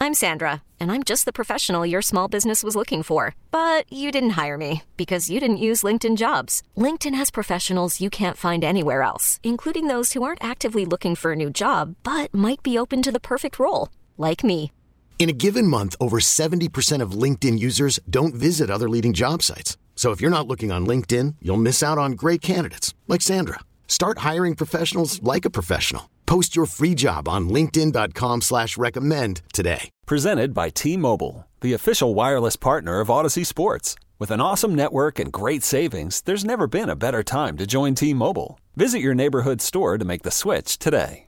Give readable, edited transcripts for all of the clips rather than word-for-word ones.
I'm Sandra, and I'm just the professional your small business was looking for. But you didn't hire me because you didn't use LinkedIn Jobs. LinkedIn has professionals you can't find anywhere else, including those who aren't actively looking for a new job, but might be open to the perfect role, like me. In a given month, over 70% of LinkedIn users don't visit other leading job sites. So if you're not looking on LinkedIn, you'll miss out on great candidates like Sandra. Start hiring professionals like a professional. Post your free job on linkedin.com/recommend today. Presented by T-Mobile, the official wireless partner of Odyssey Sports. With an awesome network and great savings, there's never been a better time to join T-Mobile. Visit your neighborhood store to make the switch today.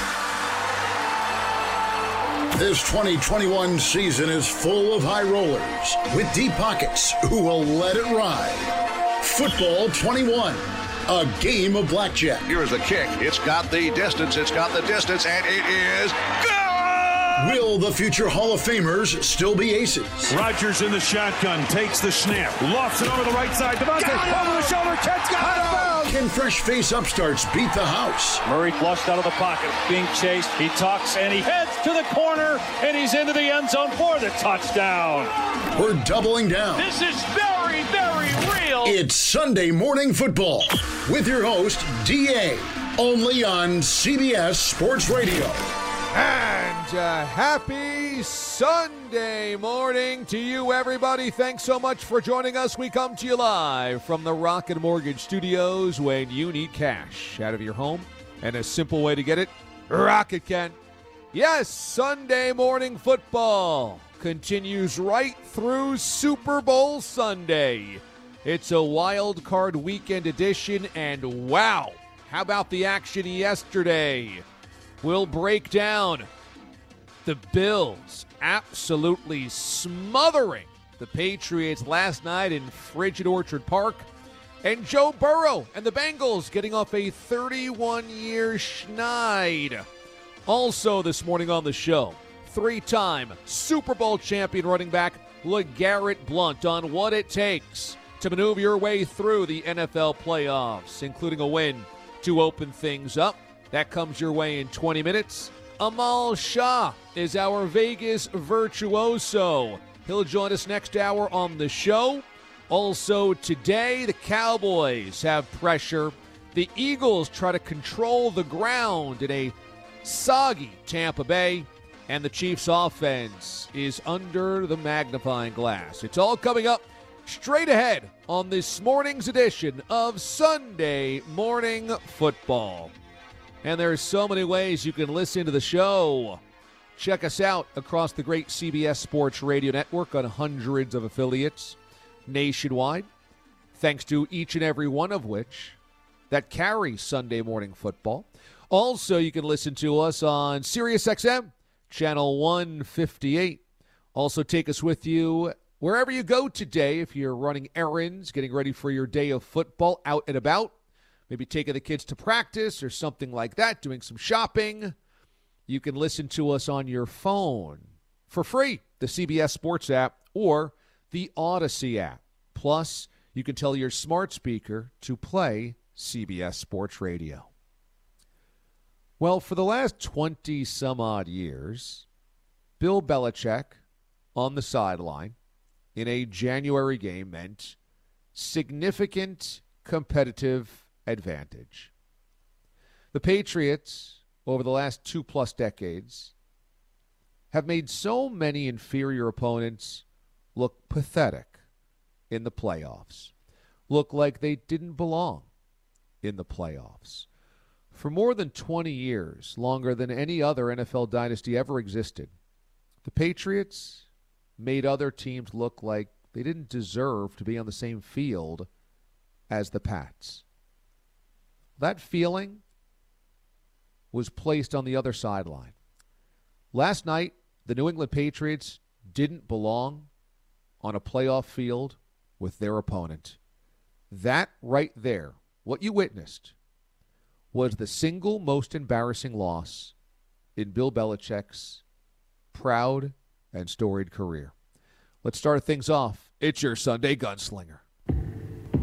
This 2021 season is full of high rollers with deep pockets who will let it ride. Football 21, a game of blackjack. Here's the kick. It's got the distance, and it is good! Will the future Hall of Famers still be aces? Rodgers in the shotgun, takes the snap, lofts it over the right side. Devontae over the shoulder, catch, got it! Can fresh face upstarts beat the house? Murray flushed out of the pocket, being chased. He tucks and he heads to the corner, and he's into the end zone for the touchdown. We're doubling down. This is very, very real. It's Sunday Morning Football with your host, D.A., only on CBS Sports Radio. And happy Sunday morning to you, everybody. Thanks so much for joining us. We come to you live from the Rocket Mortgage Studios when you need cash out of your home. And a simple way to get it, Rocket can. Yes, Sunday Morning Football continues right through Super Bowl Sunday. It's a wild card weekend edition, and wow, how about the action yesterday? We'll break down the Bills absolutely smothering the Patriots last night in Frigid Orchard Park, and Joe Burrow and the Bengals getting off a 31-year schneid. Also this morning on the show, three-time Super Bowl champion running back LeGarrette Blount on what it takes to maneuver your way through the NFL playoffs, including a win to open things up. That comes your way in 20 minutes. Amal Shah is our Vegas virtuoso. He'll join us next hour on the show. Also today, the Cowboys have pressure. The Eagles try to control the ground in a soggy Tampa Bay. And the Chiefs' offense is under the magnifying glass. It's all coming up straight ahead on this morning's edition of Sunday Morning Football. And there are so many ways you can listen to the show. Check us out across the great CBS Sports Radio Network on hundreds of affiliates nationwide, thanks to each and every one of which that carry Sunday Morning Football. Also, you can listen to us on SiriusXM, Channel 158. Also, take us with you wherever you go today if you're running errands, getting ready for your day of football, out and about. Maybe taking the kids to practice or something like that, doing some shopping. You can listen to us on your phone for free, the CBS Sports app or the Odyssey app. Plus, you can tell your smart speaker to play CBS Sports Radio. Well, for the last 20-some-odd years, Bill Belichick on the sideline in a January game meant significant competitive advantage. The Patriots, over the last 2+ decades, have made so many inferior opponents look pathetic in the playoffs, look like they didn't belong in the playoffs. For more than 20 years, longer than any other NFL dynasty ever existed, the Patriots made other teams look like they didn't deserve to be on the same field as the Pats. That feeling was placed on the other sideline. Last night, the New England Patriots didn't belong on a playoff field with their opponent. That right there, what you witnessed, was the single most embarrassing loss in Bill Belichick's proud and storied career. Let's start things off. It's your Sunday Gunslinger.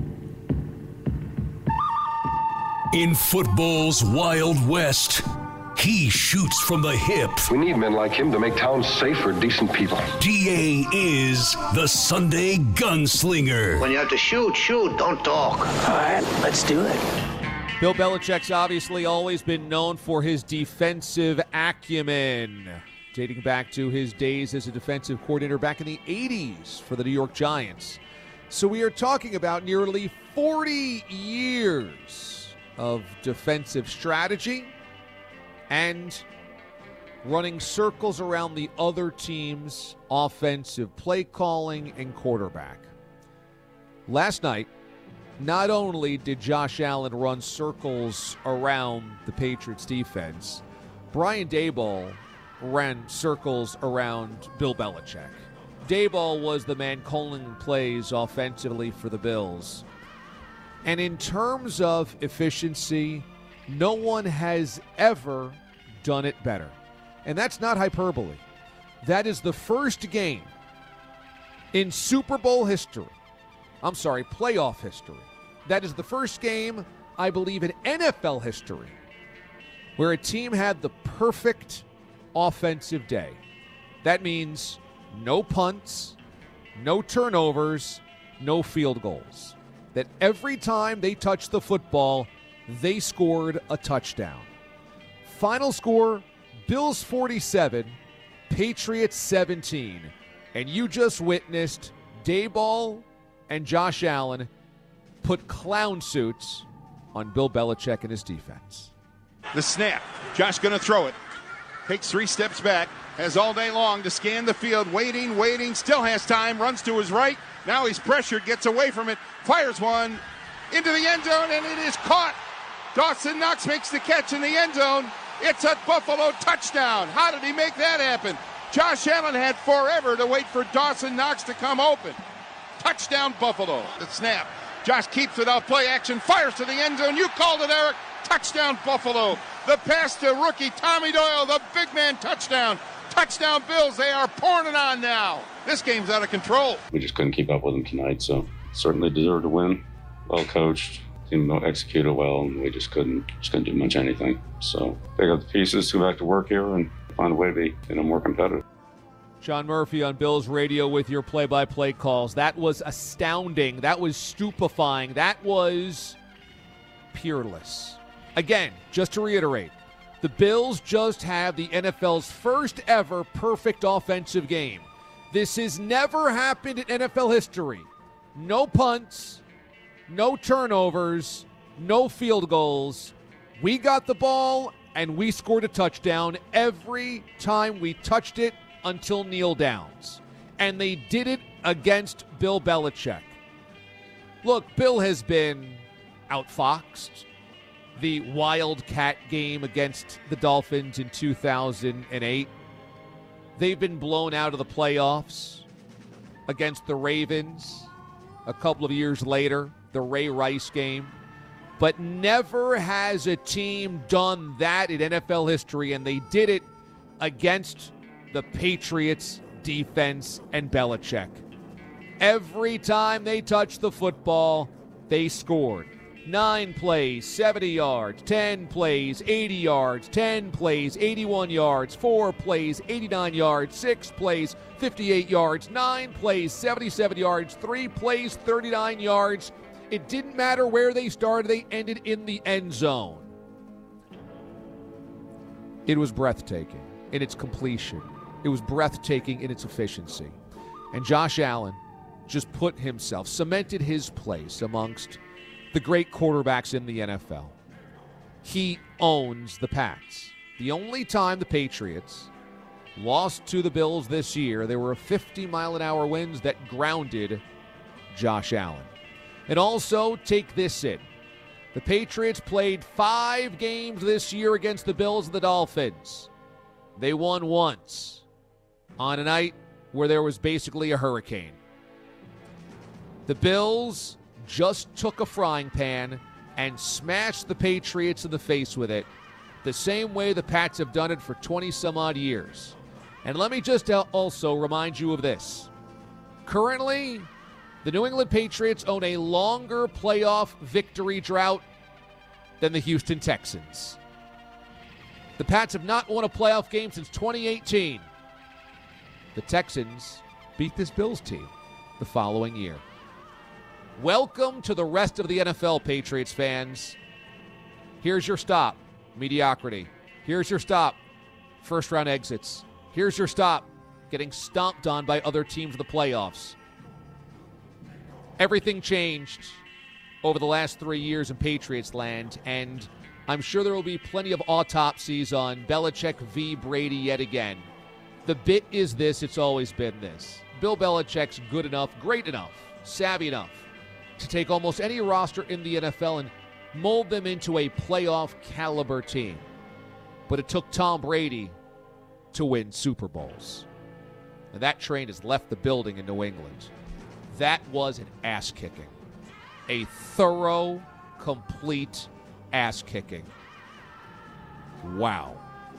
In football's Wild West, He shoots from the hip. We need men like him to make towns safe for decent people. DA is the Sunday Gunslinger. When you have to shoot, don't talk. All right, let's do it. Bill Belichick's obviously always been known for his defensive acumen, dating back to his days as a defensive coordinator back in the 80s for the New York Giants. So we are talking about nearly 40 years of defensive strategy and running circles around the other team's offensive play calling and quarterback. Last night, not only did Josh Allen run circles around the Patriots defense, Brian Daboll ran circles around Bill Belichick. Daboll was the man calling plays offensively for the Bills. And in terms of efficiency, no one has ever done it better. And that's not hyperbole. That is the first game in Super Bowl history. Playoff history. That is the first game, I believe, in NFL history where a team had the perfect offensive day. That means no punts, no turnovers, no field goals. That every time they touched the football, they scored a touchdown. Final score, Bills 47, Patriots 17. And you just witnessed Daboll and Josh Allen put clown suits on Bill Belichick and his defense. The snap. Josh going to throw it. Takes 3 steps back. Has all day long to scan the field. Waiting. Still has time. Runs to his right. Now he's pressured. Gets away from it. Fires one into the end zone, and it is caught. Dawson Knox makes the catch in the end zone. It's a Buffalo touchdown. How did he make that happen? Josh Allen had forever to wait for Dawson Knox to come open. Touchdown Buffalo. The snap. Josh keeps it out. Play action. Fires to the end zone. You called it, Eric. Touchdown Buffalo. The pass to rookie Tommy Doyle. The big man touchdown. Touchdown Bills. They are pouring it on now. This game's out of control. We just couldn't keep up with them tonight, so certainly deserved to win. Well coached. Team executed well, and we just couldn't do much anything. So pick up the pieces, go back to work here, and find a way to be more competitive. Sean Murphy on Bills Radio with your play-by-play calls. That was astounding. That was stupefying. That was peerless. Again, just to reiterate, the Bills just have the NFL's first ever perfect offensive game. This has never happened in NFL history. No punts, no turnovers, no field goals. We got the ball, and we scored a touchdown every time we touched it until kneel downs. And they did it against Bill Belichick. Look, Bill has been outfoxed. The Wildcat game against the Dolphins in 2008. They've been blown out of the playoffs against the Ravens a couple of years later, the Ray Rice game. But never has a team done that in NFL history, and they did it against the Patriots defense and Belichick. Every time they touched the football, they scored. 9 plays, 70 yards, 10 plays, 80 yards, 10 plays, 81 yards, 4 plays, 89 yards, 6 plays, 58 yards, 9 plays, 77 yards, 3 plays, 39 yards. It didn't matter where they started, they ended in the end zone. It was breathtaking in its completion. It was breathtaking in its efficiency. And Josh Allen just put himself, cemented his place amongst the great quarterbacks in the NFL. He owns the Pats. The only time the Patriots lost to the Bills this year, there were 50-mile-an-hour winds that grounded Josh Allen. And also, take this in. The Patriots played 5 games this year against the Bills and the Dolphins. They won once on a night where there was basically a hurricane. The Bills just took a frying pan and smashed the Patriots in the face with it, the same way the Pats have done it for 20-some-odd years. And let me just also remind you of this. Currently, the New England Patriots own a longer playoff victory drought than the Houston Texans. The Pats have not won a playoff game since 2018. The Texans beat this Bills team the following year. Welcome to the rest of the NFL, Patriots fans. Here's your stop, mediocrity. Here's your stop, first-round exits. Here's your stop, getting stomped on by other teams in the playoffs. Everything changed over the last 3 years in Patriots land, and I'm sure there will be plenty of autopsies on Belichick v. Brady yet again. The bit is this, it's always been this. Bill Belichick's good enough, great enough, savvy enough to take almost any roster in the NFL and mold them into a playoff caliber team. But it took Tom Brady to win Super Bowls. And that train has left the building in New England. That was an ass-kicking. A thorough, complete ass-kicking. Wow.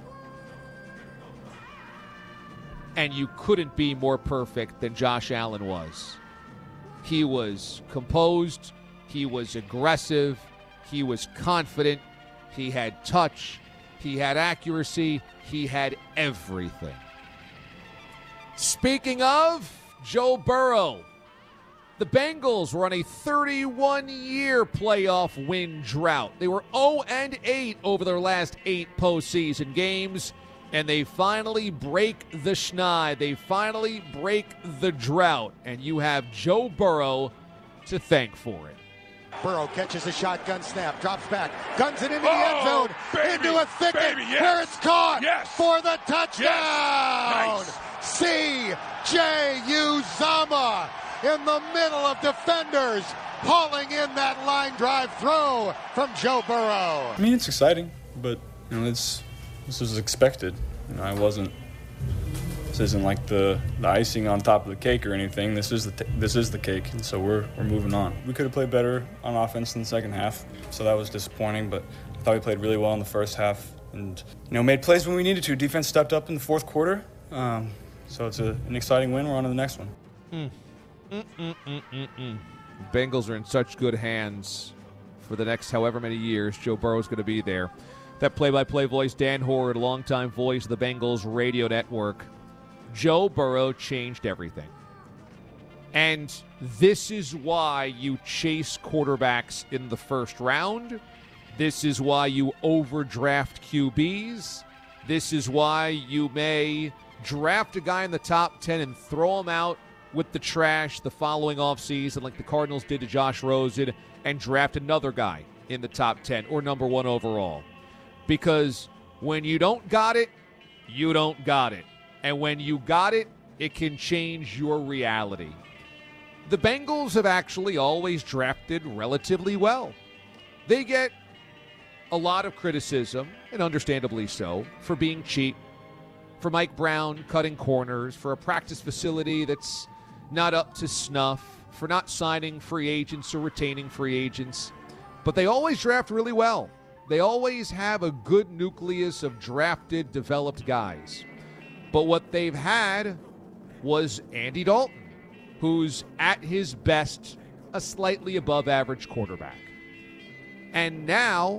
And you couldn't be more perfect than Josh Allen was. He was composed. He was aggressive. He was confident. He had touch. He had accuracy. He had everything. Speaking of Joe Burrow, the Bengals were on a 31-year playoff win drought. They were 0-8 over their last 8 postseason games, and they finally break the schneid. They finally break the drought, and you have Joe Burrow to thank for it. Burrow catches a shotgun snap, drops back, guns it into the end zone, into a thicket, where it's caught for the touchdown. C.J. Uzomah in the middle of defenders, hauling in that line drive throw from Joe Burrow. I mean, it's exciting, but this was expected. This isn't like the icing on top of the cake or anything. This is the cake, and so we're moving on. We could have played better on offense in the second half, so that was disappointing. But I thought we played really well in the first half, and made plays when we needed to. Defense stepped up in the fourth quarter, so it's an exciting win. We're on to the next one. Bengals are in such good hands for the next however many years Joe Burrow's going to be there. That play-by-play voice, Dan Horde, longtime voice of the Bengals radio network. Joe Burrow changed everything. And this is why you chase quarterbacks in the first round. This is why you overdraft QBs. This is why you may draft a guy in the top 10 and throw him out with the trash the following offseason like the Cardinals did to Josh Rosen, and draft another guy in the top 10 or number 1 overall. Because when you don't got it, you don't got it. And when you got it, it can change your reality. The Bengals have actually always drafted relatively well. They get a lot of criticism, and understandably so, for being cheap, for Mike Brown cutting corners, for a practice facility that's not up to snuff, for not signing free agents or retaining free agents. But they always draft really well. They always have a good nucleus of drafted, developed guys. But what they've had was Andy Dalton, who's at his best a slightly above average quarterback. And now,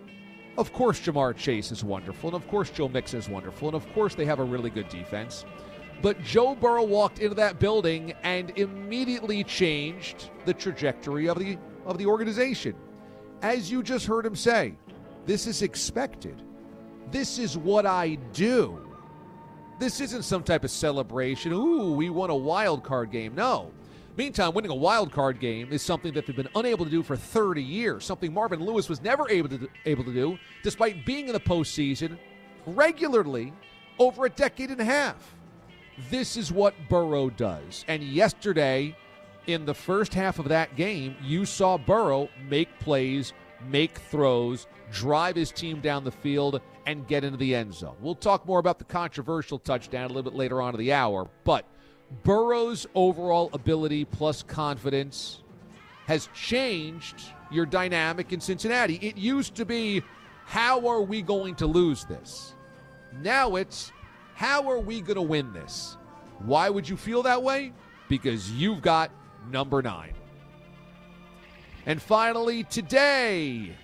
of course, Jamar Chase is wonderful, and of course, Joe Mixon is wonderful, and of course, they have a really good defense. But Joe Burrow walked into that building and immediately changed the trajectory of the organization. As you just heard him say, this is expected. This is what I do. This isn't some type of celebration. Ooh, we won a wild card game. No. Meantime, winning a wild card game is something that they've been unable to do for 30 years, something Marvin Lewis was never able to do, despite being in the postseason regularly over a decade and a half. This is what Burrow does. And yesterday, in the first half of that game, you saw Burrow make plays, make throws, drive his team down the field, and get into the end zone. We'll talk more about the controversial touchdown a little bit later on in the hour, but Burrow's overall ability plus confidence has changed your dynamic in Cincinnati. It used to be, how are we going to lose this? Now it's, how are we going to win this? Why would you feel that way? Because you've got number 9. And finally, today,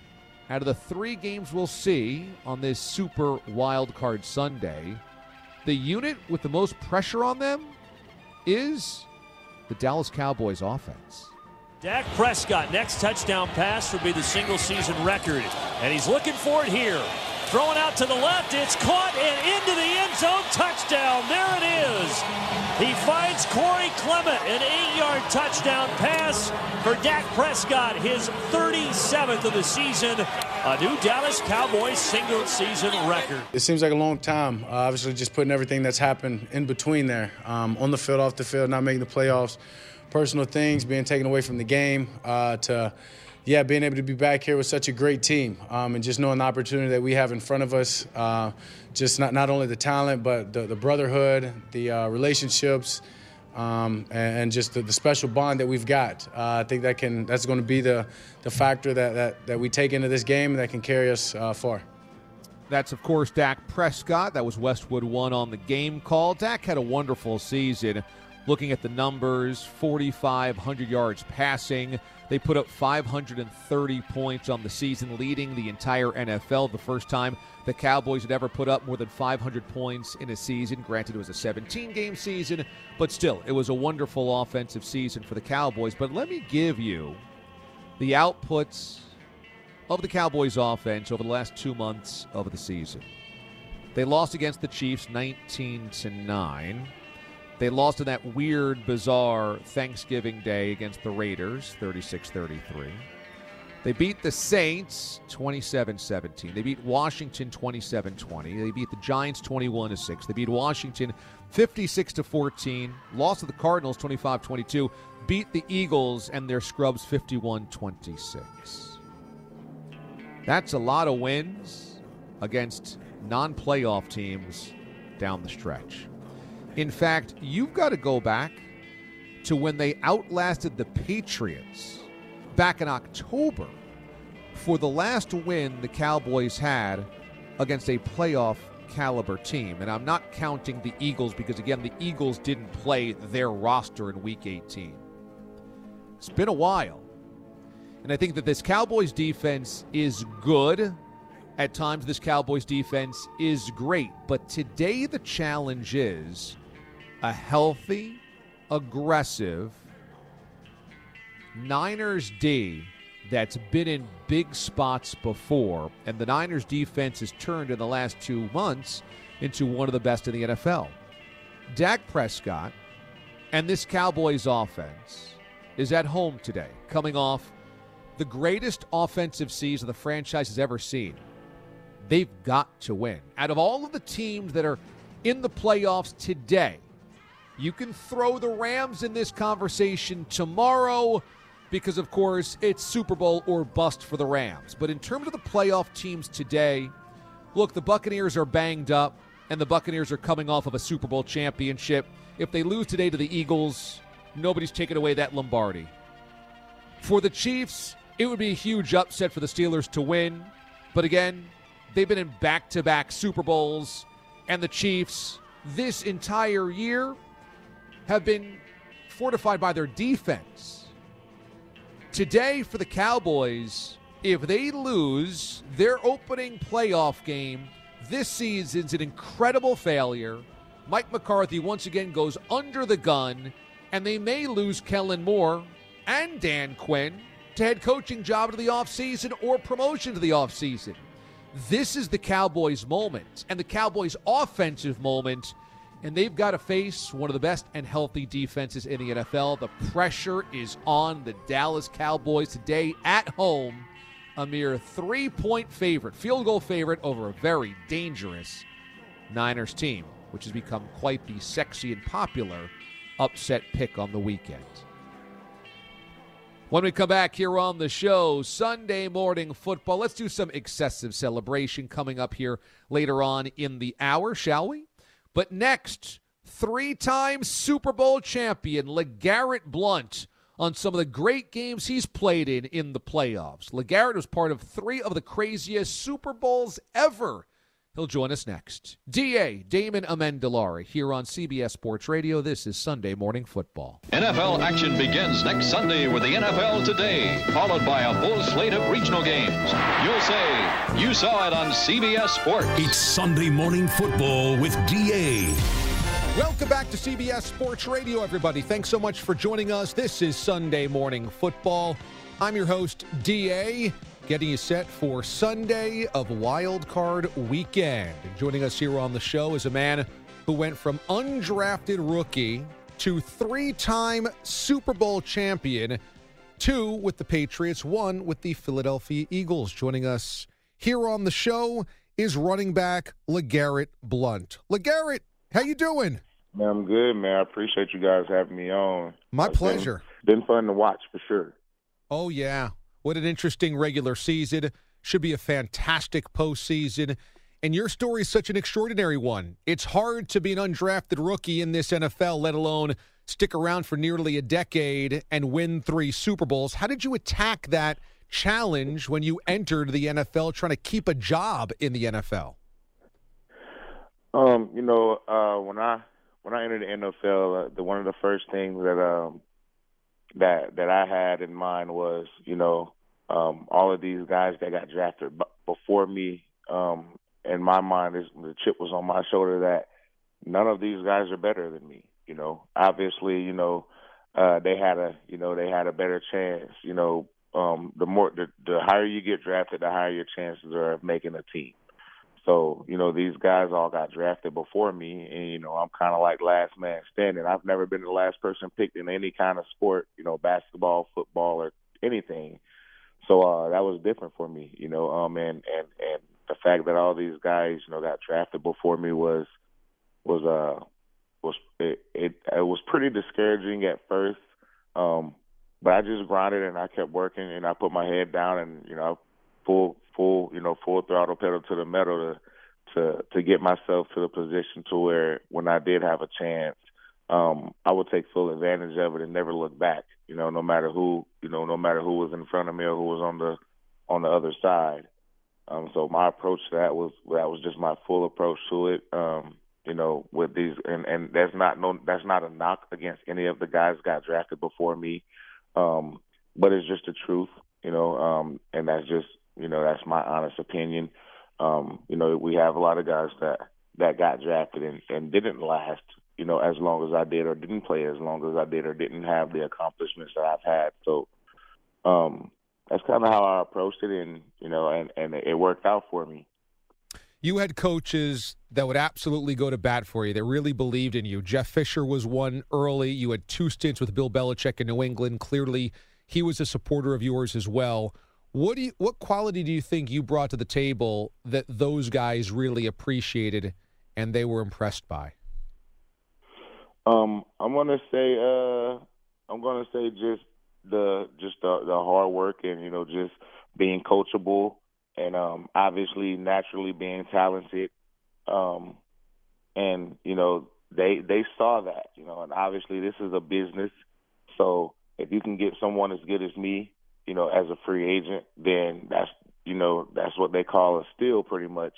out of the 3 games we'll see on this Super Wild Card Sunday, the unit with the most pressure on them is the Dallas Cowboys offense. Dak Prescott, next touchdown pass would be the single-season record, and he's looking for it here. Throwing out to the left, it's caught and into the end zone, touchdown, there it is. He finds Corey Clement, an 8-yard touchdown pass for Dak Prescott, his 37th of the season, a new Dallas Cowboys single-season record. It seems like a long time, obviously just putting everything that's happened in between there, on the field, off the field, not making the playoffs, personal things, being taken away from the game, being able to be back here with such a great team, and just knowing the opportunity that we have in front of us, just not only the talent, but the brotherhood, the relationships, and just the special bond that we've got. I think that's going to be the factor that we take into this game and that can carry us far. That's, of course, Dak Prescott. That was Westwood One on the game call. Dak had a wonderful season. Looking at the numbers, 4,500 yards passing. They put up 530 points on the season, leading the entire NFL. The first time the Cowboys had ever put up more than 500 points in a season. Granted, it was a 17-game season, but still, it was a wonderful offensive season for the Cowboys. But let me give you the outputs of the Cowboys offense over the last 2 months of the season. They lost against the Chiefs 19-9. They lost in that weird, bizarre Thanksgiving Day against the Raiders, 36-33. They beat the Saints 27-17. They beat Washington 27-20. They beat the Giants 21-6. They beat Washington 56-14. Lost to the Cardinals 25-22. Beat the Eagles and their scrubs 51-26. That's a lot of wins against non-playoff teams down the stretch. In fact, you've got to go back to when they outlasted the Patriots back in October for the last win the Cowboys had against a playoff caliber team. And I'm not counting the Eagles because, again, the Eagles didn't play their roster in Week 18. It's been a while. And I think that this Cowboys defense is good. At times, this Cowboys defense is great. But today the challenge is a healthy, aggressive Niners D that's been in big spots before, and the Niners defense has turned in the last 2 months into one of the best in the NFL. Dak Prescott and this Cowboys offense is at home today, coming off the greatest offensive season the franchise has ever seen. They've got to win. Out of all of the teams that are in the playoffs today, you can throw the Rams in this conversation tomorrow because, of course, it's Super Bowl or bust for the Rams. But in terms of the playoff teams today, look, the Buccaneers are banged up, and the Buccaneers are coming off of a Super Bowl championship. If they lose today to the Eagles, nobody's taking away that Lombardi. For the Chiefs, it would be a huge upset for the Steelers to win. But again, they've been in back-to-back Super Bowls, and the Chiefs this entire year have been fortified by their defense. Today for the Cowboys, if they lose their opening playoff game, this season's an incredible failure. Mike McCarthy once again goes under the gun, and they may lose Kellen Moore and Dan Quinn to head coaching job to the offseason or promotion to the offseason. This is the Cowboys' moment and the Cowboys' offensive moment, and they've got to face one of the best and healthy defenses in the NFL. The pressure is on the Dallas Cowboys today at home. A mere 3-point favorite, field goal favorite over a very dangerous Niners team, which has become quite the sexy and popular upset pick on the weekend. When we come back here on the show, Sunday morning football. Let's do some excessive celebration coming up here later on in the hour, shall we? But next, 3-time Super Bowl champion LeGarrette Blount on some of the great games he's played in the playoffs. LeGarrette was part of 3 of the craziest Super Bowls ever He'll join us next. D.A. Damon Amendolara here on CBS Sports Radio. This is Sunday Morning Football. NFL action begins next Sunday with the NFL Today, followed by a full slate of regional games. You'll say you saw it on CBS Sports. It's Sunday Morning Football with D.A. Welcome back to CBS Sports Radio, everybody. Thanks so much for joining us. This is Sunday Morning Football. I'm your host, D.A., getting you set for Sunday of Wild Card Weekend. And joining us here on the show is a man who went from undrafted rookie to three-time Super Bowl champion, 2 with the Patriots, 1 with the Philadelphia Eagles. Joining us here on the show is running back LeGarrette Blount. LeGarrette, how you doing? Man, I'm good, man. I appreciate you guys having me on. My pleasure. Been fun to watch for sure. Oh, yeah. What an interesting regular season. Should be a fantastic postseason. And your story is such an extraordinary one. It's hard to be an undrafted rookie in this NFL, let alone stick around for nearly a decade and win 3 Super Bowls. How did you attack that challenge when you entered the NFL, trying to keep a job in the NFL? When I entered the NFL, one of the first things that I had in mind was, all of these guys that got drafted before me. In my mind, the chip was on my shoulder that none of these guys are better than me. Obviously, they had a better chance. The higher you get drafted, the higher your chances are of making a team. So, these guys all got drafted before me, and, I'm kind of like last man standing. I've never been the last person picked in any kind of sport, basketball, football, or anything. So that was different for me, and the fact that all these guys, got drafted before me was pretty discouraging at first. But I just grinded and I kept working and I put my head down and, full throttle pedal to the metal to get myself to the position to where when I did have a chance, I would take full advantage of it and never look back. No matter who was in front of me or who was on the other side. So my approach to that was just my full approach to it. With these and that's not a knock against any of the guys that got drafted before me, but it's just the truth. And that's just. That's my honest opinion. We have a lot of guys that got drafted and didn't last, as long as I did, or didn't play as long as I did, or didn't have the accomplishments that I've had. So that's kind of how I approached it, and it worked out for me. You had coaches that would absolutely go to bat for you, that really believed in you. Jeff Fisher was one early. You had 2 stints with Bill Belichick in New England. Clearly, he was a supporter of yours as well. What quality do you think you brought to the table that those guys really appreciated and they were impressed by? I'm gonna say just the hard work and just being coachable and obviously naturally being talented, and they saw that and obviously this is a business, so if you can get someone as good as me. As a free agent, then that's what they call a steal pretty much.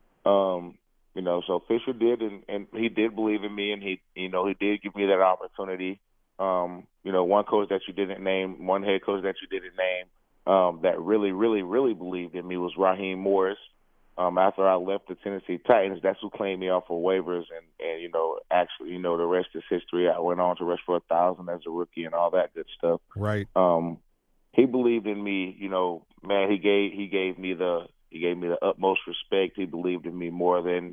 So Fisher did, and he did believe in me, and he did give me that opportunity. One coach that you didn't name, one head coach that you didn't name, that really, really, really believed in me was Raheem Morris. After I left the Tennessee Titans, that's who claimed me off of waivers, and actually, the rest is history. I went on to rush for 1,000 as a rookie and all that good stuff. Right. He believed in me, man, he gave me the utmost respect. He believed in me more than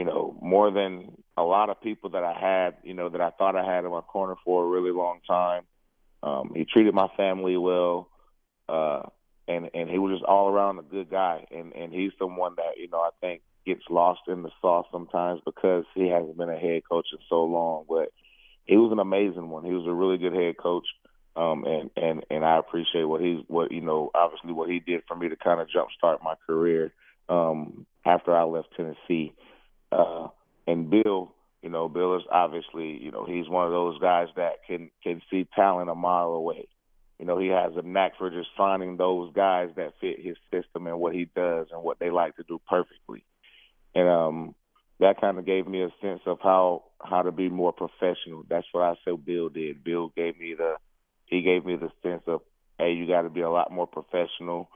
a lot of people that I had, that I thought I had in my corner for a really long time. He treated my family well, and he was just all around a good guy. And he's someone that, I think gets lost in the sauce sometimes because he hasn't been a head coach in so long. But he was an amazing one. He was a really good head coach. And I appreciate what he did for me to kind of jumpstart my career after I left Tennessee. And Bill, Bill is obviously, he's one of those guys that can see talent a mile away. He has a knack for just finding those guys that fit his system and what he does and what they like to do perfectly. And that kind of gave me a sense of how to be more professional. That's what I said Bill did. Bill gave me the sense of, hey, you got to be a lot more professional.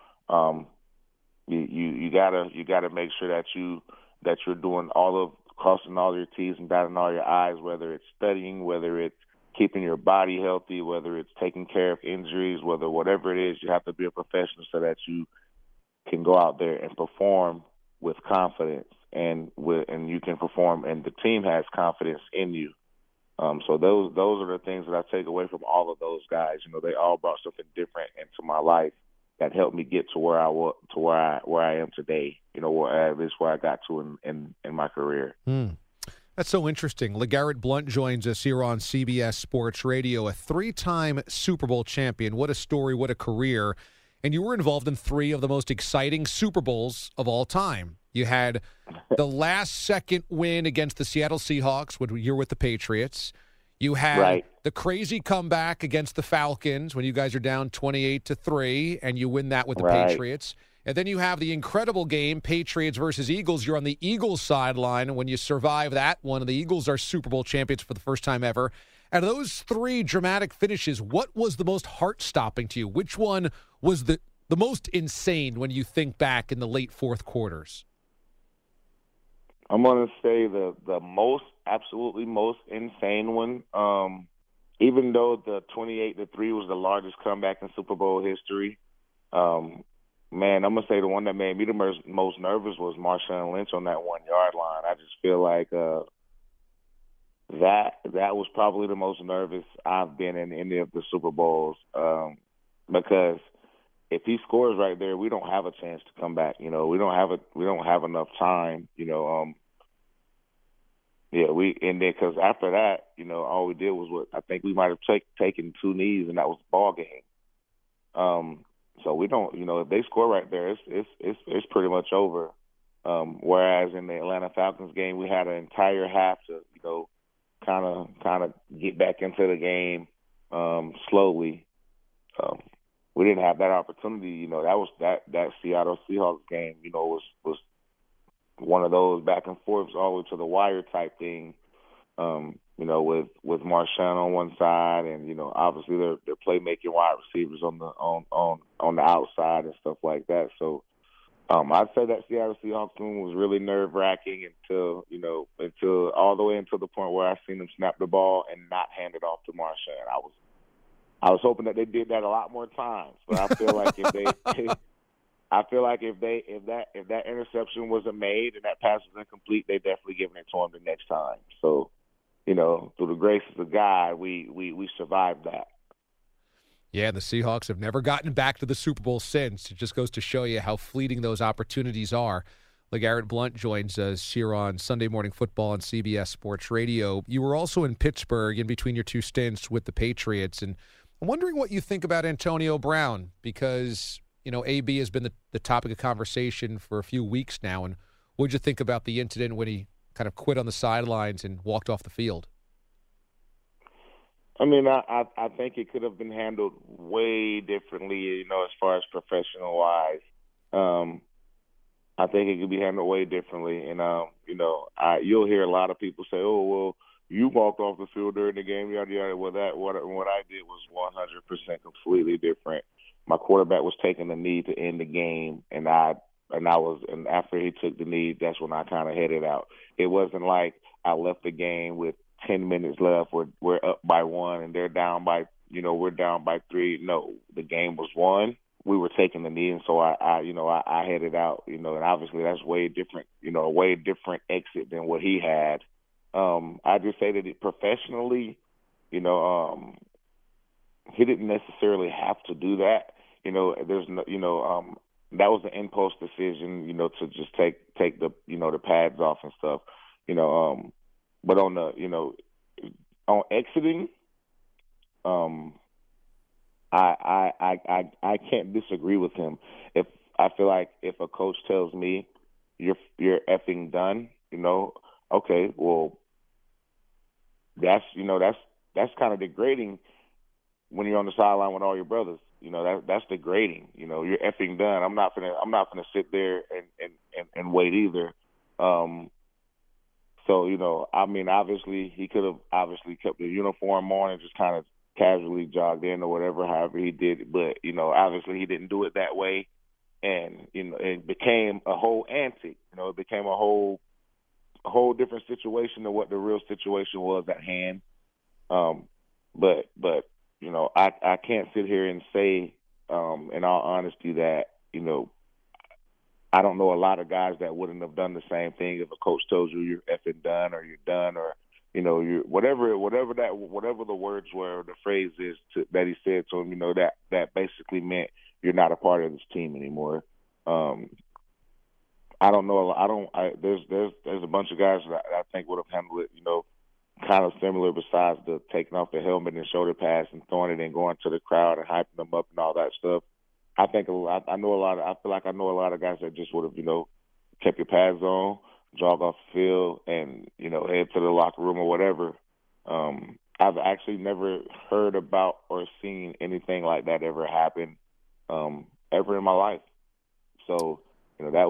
You gotta make sure that you're doing crossing all your T's and dotting all your I's, whether it's studying, whether it's keeping your body healthy, whether it's taking care of injuries, whatever it is, you have to be a professional so that you can go out there and perform with confidence, and you can perform, and the team has confidence in you. So those are the things that I take away from all of those guys. They all brought something different into my life that helped me get to where I am today. At least where I got to in my career. That's so interesting. LeGarrette Blount joins us here on CBS Sports Radio, a 3-time Super Bowl champion. What a story, what a career. And you were involved in 3 of the most exciting Super Bowls of all time. You had the last-second win against the Seattle Seahawks when you were with the Patriots. You had the crazy comeback against the Falcons when you guys are down 28-3, and you win that with the Patriots. And then you have the incredible game, Patriots versus Eagles. You're on the Eagles sideline. When you survive that one, the Eagles are Super Bowl champions for the first time ever. Out of those 3 dramatic finishes, what was the most heart-stopping to you? Which one was the most insane when you think back in the late fourth quarters? I'm going to say the absolutely most insane one. Even though the 28-3 was the largest comeback in Super Bowl history, man, I'm going to say the one that made me the most nervous was Marshawn Lynch on that 1-yard line. I just feel like that was probably the most nervous I've been in any of the Super Bowls, because if he scores right there, we don't have a chance to come back. We don't have enough time. Because after that, all we did was I think we might have taken 2 knees, and that was the ball game. So we don't, if they score right there, it's pretty much over. Whereas in the Atlanta Falcons game, we had an entire half to, kind of get back into the game slowly. We didn't have that opportunity. That Seattle Seahawks game, was one of those back and forths all the way to the wire type thing. With Marshawn on one side, and obviously they're playmaking wide receivers on the outside and stuff like that. So I'd say that Seattle Seahawks team was really nerve wracking until all the way until the point where I seen them snap the ball and not hand it off to Marshawn. I was hoping that they did that a lot more times, but I feel like if that interception wasn't made and that pass was incomplete, they definitely given it to him the next time. So, through the graces of God, we survived that. Yeah, the Seahawks have never gotten back to the Super Bowl since. It just goes to show you how fleeting those opportunities are. LeGarrette Blount joins us here on Sunday Morning Football on CBS Sports Radio. You were also in Pittsburgh in between your 2 stints with the Patriots, and I'm wondering what you think about Antonio Brown, because AB has been the topic of conversation for a few weeks now. And what did you think about the incident when he kind of quit on the sidelines and walked off the field? I mean, I think it could have been handled way differently, as far as professional-wise. I think it could be handled way differently. And, you'll hear a lot of people say, oh, well, you walked off the field during the game, yada, yada. Well, what I did was 100% completely different. My quarterback was taking the knee to end the game, and after he took the knee, that's when I kind of headed out. It wasn't like I left the game with 10 minutes left. We're up by 1 and they're down by, we're down by 3. No, the game was won. We were taking the knee, and so I headed out. And obviously that's way different. A way different exit than what he had. I just say that professionally, he didn't necessarily have to do that. There's no, that was an impulse decision, to just take the, the pads off and stuff, but on the, on exiting, I can't disagree with him. If I feel like if a coach tells me you're effing done, okay, well, that's kind of degrading when you're on the sideline with all your brothers. That's degrading. You're effing done. I'm not gonna sit there and wait either. So, I mean, obviously he could have kept the uniform on and just kind of casually jogged in or whatever, however he did it. But, obviously he didn't do it that way. And, it became a whole antic. It became a whole different situation than what the real situation was at hand. But I can't sit here and say, in all honesty, that, I don't know a lot of guys that wouldn't have done the same thing if a coach told you you're effing done or you're done or, you're whatever the words were, the phrase is that he said to him, that basically meant you're not a part of this team anymore. I don't know. There's a bunch of guys that I think would have handled it, kind of similar besides the taking off the helmet and shoulder pads and throwing it and going to the crowd and hyping them up and all that stuff. I feel like I know a lot of guys that just would have, kept your pads on, jog off the field, and, head to the locker room or whatever. I've actually never heard about or seen anything like that ever happen ever in my life. So, that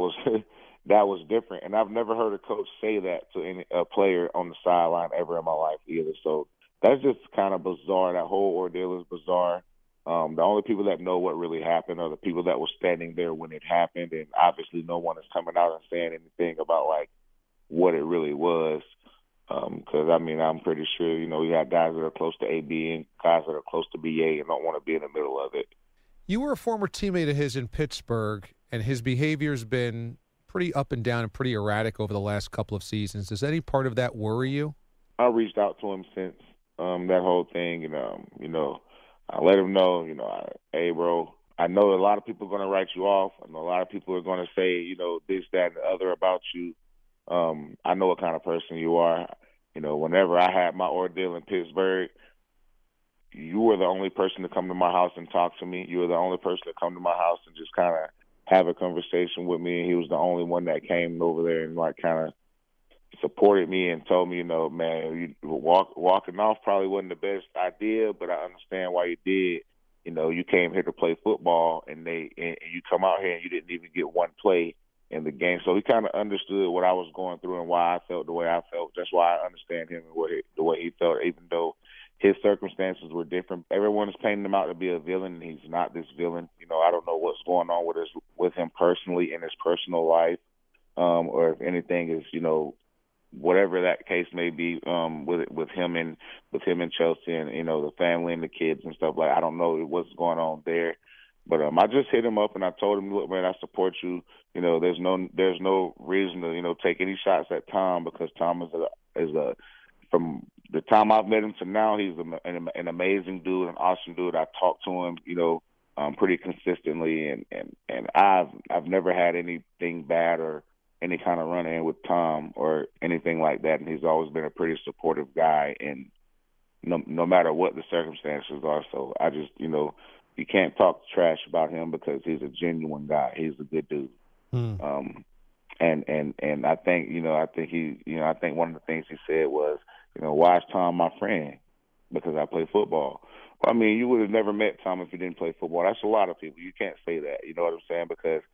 was different. And I've never heard a coach say that to a player on the sideline ever in my life either. So that's just kind of bizarre. That whole ordeal is bizarre. The only people that know what really happened are the people that were standing there when it happened, and obviously no one is coming out and saying anything about, like, what it really was. Because, I'm pretty sure, you have guys that are close to AB and guys that are close to BA and don't want to be in the middle of it. You were a former teammate of his in Pittsburgh, and his behavior's been pretty up and down and pretty erratic over the last couple of seasons. Does any part of that worry you? I reached out to him since that whole thing, I let him know, hey, bro, I know a lot of people are going to write you off. I know a lot of people are going to say, this, that, and the other about you. I know what kind of person you are. Whenever I had my ordeal in Pittsburgh, you were the only person to come to my house and talk to me. You were the only person to come to my house and just kind of have a conversation with me. And he was the only one that came over there and, like, kind of supported me and told me, man, walking off probably wasn't the best idea, but I understand why you did. You came here to play football, and you come out here and you didn't even get one play in the game. So he kind of understood what I was going through and why I felt the way I felt. That's why I understand him and the way he felt, even though his circumstances were different. Everyone is painting him out to be a villain, and he's not this villain. I don't know what's going on with him personally in his personal life, or if anything is, whatever that case may be, with him and Chelsea and the family and the kids and stuff. Like, I don't know what's going on there, but I just hit him up and I told him, look, man, I support you. There's no reason to take any shots at Tom, because Tom is from the time I've met him to now, he's an amazing dude, an awesome dude. I talk to him, pretty consistently, and I've never had anything bad or any kind of run-in with Tom or anything like that, and he's always been a pretty supportive guy, and no matter what the circumstances are. So I just, you can't talk trash about him because he's a genuine guy. He's a good dude. And I think, I think one of the things he said was, why is Tom my friend? Because I play football. Well, I mean, you would have never met Tom if you didn't play football. That's a lot of people. You can't say that. You know what I'm saying? Because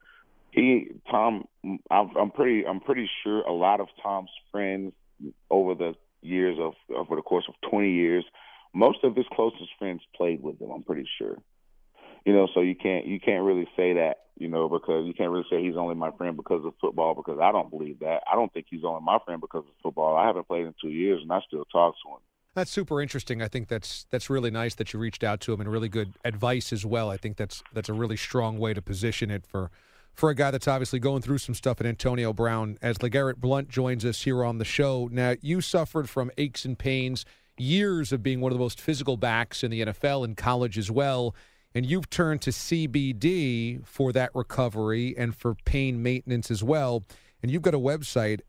I'm pretty sure a lot of Tom's friends over the years over the course of 20 years, most of his closest friends played with him. I'm pretty sure. So you can't really say that, because you can't really say he's only my friend because of football, because I don't believe that. I don't think he's only my friend because of football. I haven't played in 2 years, and I still talk to him. That's super interesting. I think that's really nice that you reached out to him, and really good advice as well. I think that's a really strong way to position it for a guy that's obviously going through some stuff at Antonio Brown. As LeGarrette Blount joins us here on the show. Now, you suffered from aches and pains, years of being one of the most physical backs in the NFL and college as well, and you've turned to CBD for that recovery and for pain maintenance as well. And you've got a website,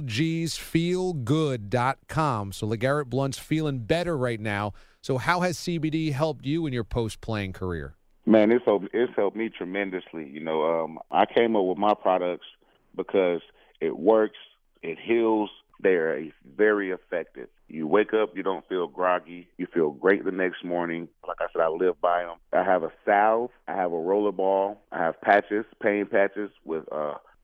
lgsfeelgood.com. So LeGarrette Blount's feeling better right now. So how has CBD helped you in your post-playing career? Man, it's helped me tremendously. I came up with my products because it works, it heals. They're very effective. You wake up, you don't feel groggy. You feel great the next morning. Like I said, I live by them. I have a salve. I have a roller ball. I have patches, pain patches with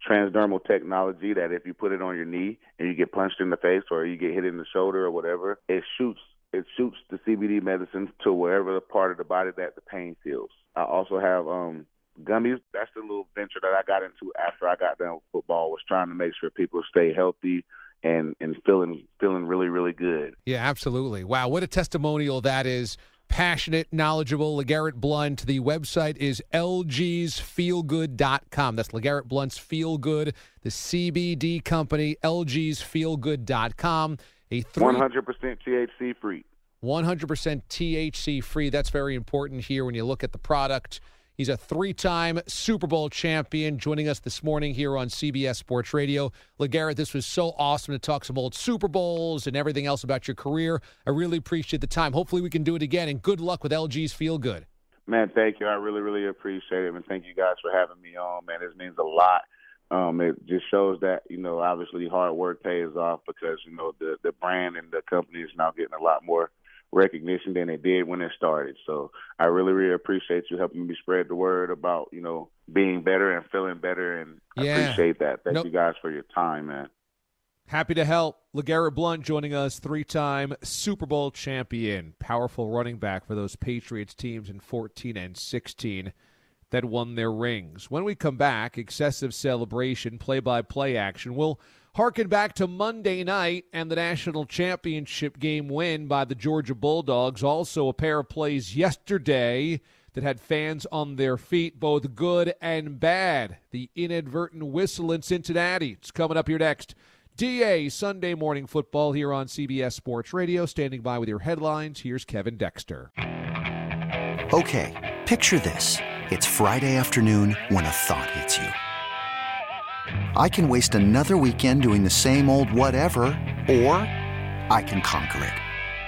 transdermal technology that if you put it on your knee and you get punched in the face or you get hit in the shoulder or whatever, it shoots the CBD medicine to wherever the part of the body that the pain feels. I also have gummies. That's the little venture that I got into after I got done with football, was trying to make sure people stay healthy and feeling really, really good. Yeah, absolutely. Wow, what a testimonial that is. Passionate, knowledgeable, LeGarrette Blount. The website is lgsfeelgood.com. That's LeGarrette Blount's Feel Good, the CBD company, lgsfeelgood.com. 100% THC free. 100% THC free. That's very important here when you look at the product. He's a 3-time Super Bowl champion, joining us this morning here on CBS Sports Radio. LeGarrette, this was so awesome to talk some old Super Bowls and everything else about your career. I really appreciate the time. Hopefully we can do it again, and good luck with LG's Feel Good. Man, thank you. I really, really appreciate it, and thank you guys for having me on, man. This means a lot. It just shows that, obviously hard work pays off because, the brand and the company is now getting a lot more recognition than it did when it started. So I really, really appreciate you helping me spread the word about, being better and feeling better, and I appreciate that. Thank you guys for your time, man. Happy to help. LeGarrette Blount joining us, 3-time Super Bowl champion, powerful running back for those Patriots teams in 14 and 16 that won their rings. When we come back, excessive celebration, play-by-play action. We'll harken back to Monday night and the national championship game win by the Georgia Bulldogs. Also a pair of plays yesterday that had fans on their feet, both good and bad. The inadvertent whistle in Cincinnati. It's coming up here next. DA Sunday Morning Football here on CBS Sports Radio. Standing by with your headlines, here's Kevin Dexter. Okay, picture this. It's Friday afternoon when a thought hits you. I can waste another weekend doing the same old whatever, or I can conquer it.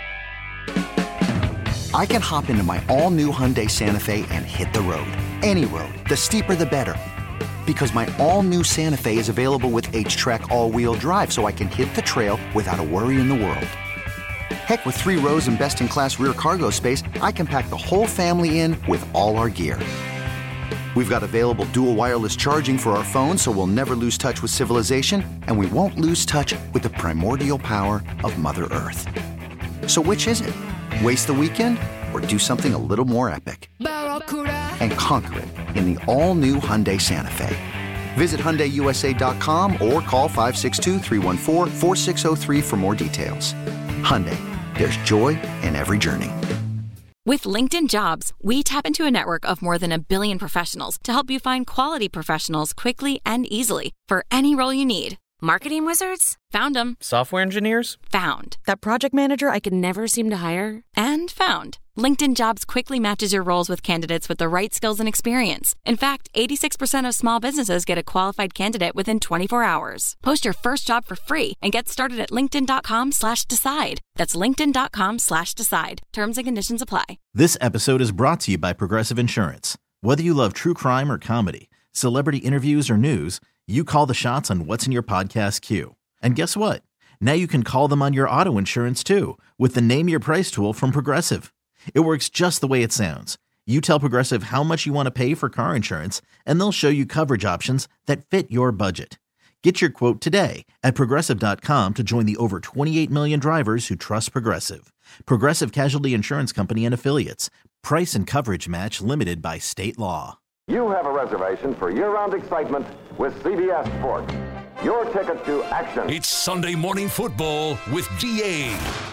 I can hop into my all-new Hyundai Santa Fe and hit the road. Any road. The steeper, the better. Because my all-new Santa Fe is available with H-Track all-wheel drive, so I can hit the trail without a worry in the world. Heck, with 3 rows and best-in-class rear cargo space, I can pack the whole family in with all our gear. We've got available dual wireless charging for our phones, so we'll never lose touch with civilization, and we won't lose touch with the primordial power of Mother Earth. So which is it? Waste the weekend or do something a little more epic? And conquer it in the all-new Hyundai Santa Fe. Visit HyundaiUSA.com or call 562-314-4603 for more details. Hyundai, there's joy in every journey. With LinkedIn Jobs, we tap into a network of more than 1 billion professionals to help you find quality professionals quickly and easily for any role you need. Marketing wizards? Found them. Software engineers? Found. That project manager I could never seem to hire? And found. LinkedIn Jobs quickly matches your roles with candidates with the right skills and experience. In fact, 86% of small businesses get a qualified candidate within 24 hours. Post your first job for free and get started at linkedin.com/decide. That's linkedin.com/decide. Terms and conditions apply. This episode is brought to you by Progressive Insurance. Whether you love true crime or comedy, celebrity interviews or news, you call the shots on what's in your podcast queue. And guess what? Now you can call them on your auto insurance too with the Name Your Price tool from Progressive. It works just the way it sounds. You tell Progressive how much you want to pay for car insurance, and they'll show you coverage options that fit your budget. Get your quote today at Progressive.com to join the over 28 million drivers who trust Progressive. Progressive Casualty Insurance Company and Affiliates. Price and coverage match limited by state law. You have a reservation for year-round excitement with CBS Sports. Your ticket to action. It's Sunday Morning Football with DA.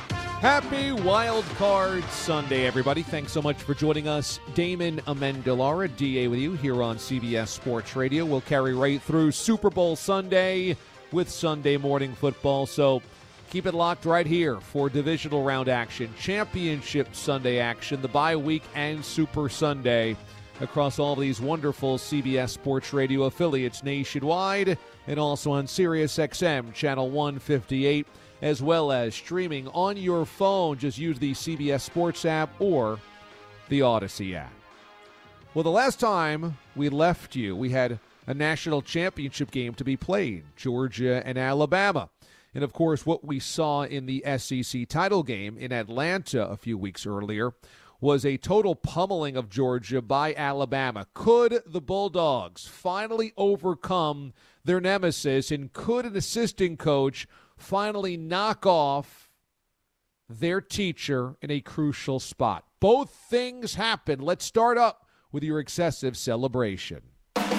Happy Wild Card Sunday, everybody. Thanks so much for joining us. Damon Amendolara, DA with you here on CBS Sports Radio. We'll carry right through Super Bowl Sunday with Sunday Morning Football. So keep it locked right here for divisional round action, championship Sunday action, the bye week, and Super Sunday across all these wonderful CBS Sports Radio affiliates nationwide and also on Sirius XM, Channel 158, as well as streaming on your phone. Just use the CBS Sports app or the Odyssey app. Well, the last time we left you, we had a national championship game to be played, Georgia and Alabama. And, of course, what we saw in the SEC title game in Atlanta a few weeks earlier was a total pummeling of Georgia by Alabama. Could the Bulldogs finally overcome their nemesis, and could an assistant coach finally knock off their teacher in a crucial spot? Both things happen. Let's start up with your excessive celebration. And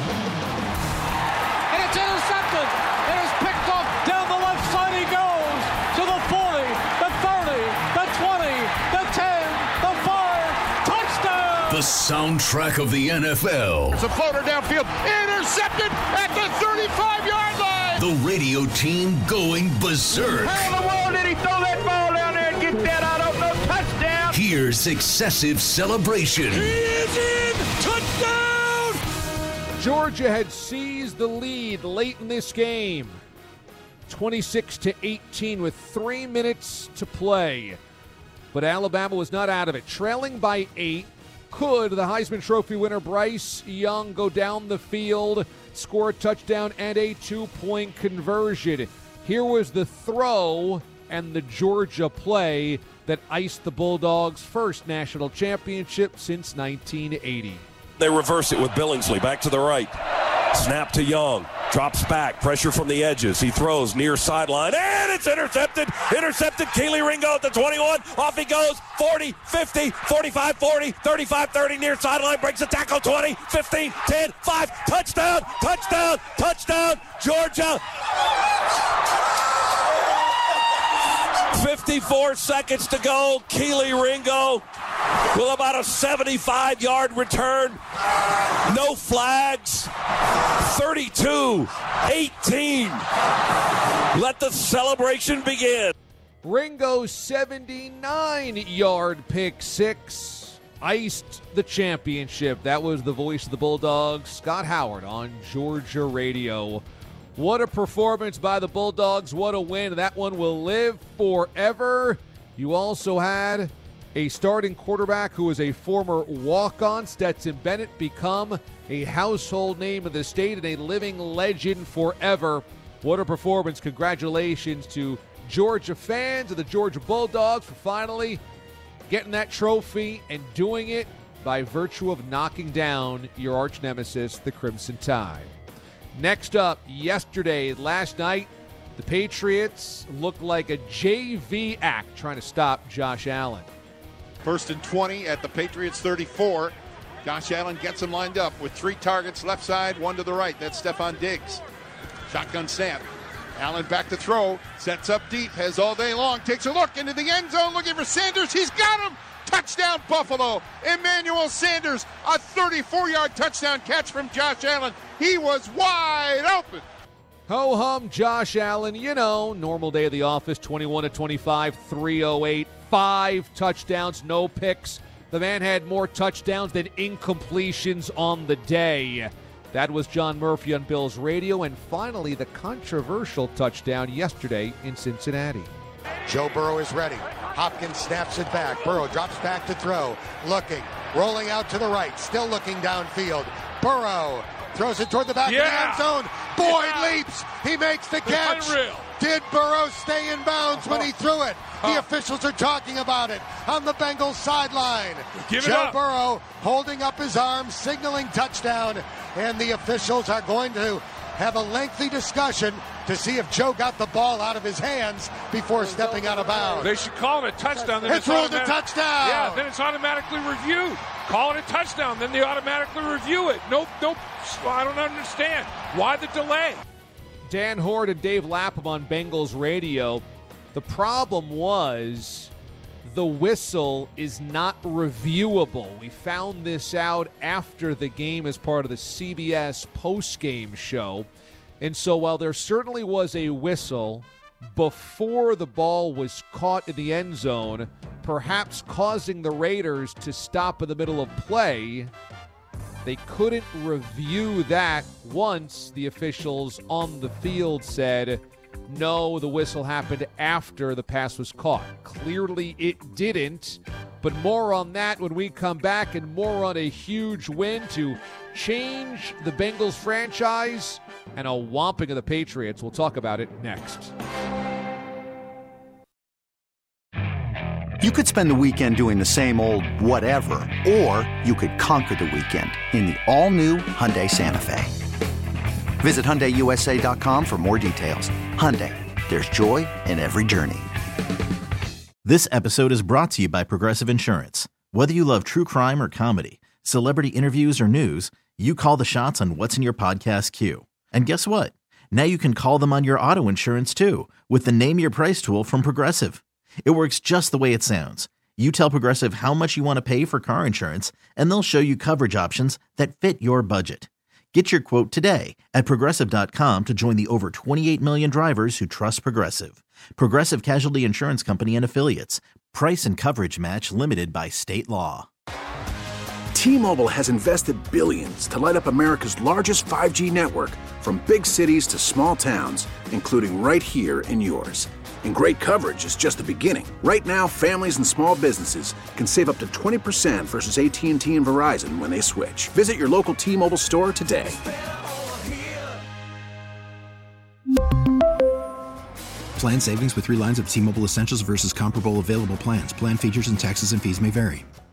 it's intercepted. It is picked off down the left side. He goes to the 40, the 30, the 20, the 10, the 5. Touchdown! The soundtrack of the NFL. There's a floater downfield. Intercepted at the 35-yard line. The radio team going berserk. How in the world did he throw that ball down there and get that? I don't know. Touchdown! Here's excessive celebration. He is in! Touchdown! Georgia had seized the lead late in this game, 26-18 with 3 minutes to play. But Alabama was not out of it. Trailing by 8, could the Heisman Trophy winner Bryce Young go down the field, score a touchdown and a 2-point conversion? Here was the throw and the Georgia play that iced the Bulldogs' first national championship since 1980. They reverse it with Billingsley back to the right. Snap to Young. Drops back. Pressure from the edges. He throws near sideline. And it's intercepted. Intercepted. Keely Ringo at the 21. Off he goes. 40, 50, 45, 40, 35, 30. Near sideline. Breaks the tackle. 20, 15, 10, 5. Touchdown. Touchdown. Touchdown. Georgia. 54 seconds to go. Keely Ringo with about a 75-yard return. No flags. 32-18. Let the celebration begin. Ringo's 79-yard pick six iced the championship. That was the voice of the Bulldogs, Scott Howard, on Georgia radio. What a performance by the Bulldogs. What a win. That one will live forever. You also had a starting quarterback who was a former walk-on, Stetson Bennett, become a household name of the state and a living legend forever. What a performance. Congratulations to Georgia fans of the Georgia Bulldogs for finally getting that trophy and doing it by virtue of knocking down your arch nemesis, the Crimson Tide. Next up, last night, the Patriots looked like a JV act trying to stop Josh Allen. 1st and 20 at the Patriots 34. Josh Allen gets him lined up with 3 targets left side, 1 to the right. That's Stephon Diggs. Shotgun snap. Allen back to throw. Sets up deep. Has all day long. Takes a look into the end zone looking for Sanders. He's got him. Touchdown Buffalo. Emmanuel Sanders. A 34-yard touchdown catch from Josh Allen. He was wide open. Ho-hum, Josh Allen. You know, normal day of the office, 21-25, 308, 5 touchdowns, no picks. The man had more touchdowns than incompletions on the day. That was John Murphy on Bills Radio. And finally, the controversial touchdown yesterday in Cincinnati. Joe Burrow is ready. Hopkins snaps it back. Burrow drops back to throw. Looking. Rolling out to the right. Still looking downfield. Burrow throws it toward the back of the end zone. Boyd leaps. He makes the catch. Unreal. Did Burrow stay in bounds when he threw it? The officials are talking about it on the Bengals sideline. Joe Burrow holding up his arms, signaling touchdown, and the officials are going to have a lengthy discussion to see if Joe got the ball out of his hands before stepping out of bounds. They should call it a touchdown. Then it's ruled a touchdown. Yeah, then it's automatically reviewed. Call it a touchdown, then they automatically review it. Nope, I don't understand. Why the delay? Dan Horde and Dave Lapham on Bengals radio. The problem was the whistle is not reviewable. We found this out after the game as part of the CBS post-game show. And so while there certainly was a whistle before the ball was caught in the end zone, perhaps causing the Raiders to stop in the middle of play, they couldn't review that once the officials on the field said, no, the whistle happened after the pass was caught. Clearly it didn't, but more on that when we come back, and more on a huge win to change the Bengals franchise and a whomping of the Patriots. We'll talk about it next. You could spend the weekend doing the same old whatever, or you could conquer the weekend in the all-new Hyundai Santa Fe. Visit HyundaiUSA.com for more details. Hyundai, there's joy in every journey. This episode is brought to you by Progressive Insurance. Whether you love true crime or comedy, celebrity interviews or news, you call the shots on what's in your podcast queue. And guess what? Now you can call them on your auto insurance too with the Name Your Price tool from Progressive. It works just the way it sounds. You tell Progressive how much you want to pay for car insurance, and they'll show you coverage options that fit your budget. Get your quote today at Progressive.com to join the over 28 million drivers who trust Progressive. Progressive Casualty Insurance Company and Affiliates. Price and coverage match limited by state law. T-Mobile has invested billions to light up America's largest 5G network, from big cities to small towns, including right here in yours. And great coverage is just the beginning. Right now, families and small businesses can save up to 20% versus AT&T and Verizon when they switch. Visit your local T-Mobile store today. Plan savings with 3 lines of T-Mobile Essentials versus comparable available plans. Plan features and taxes and fees may vary.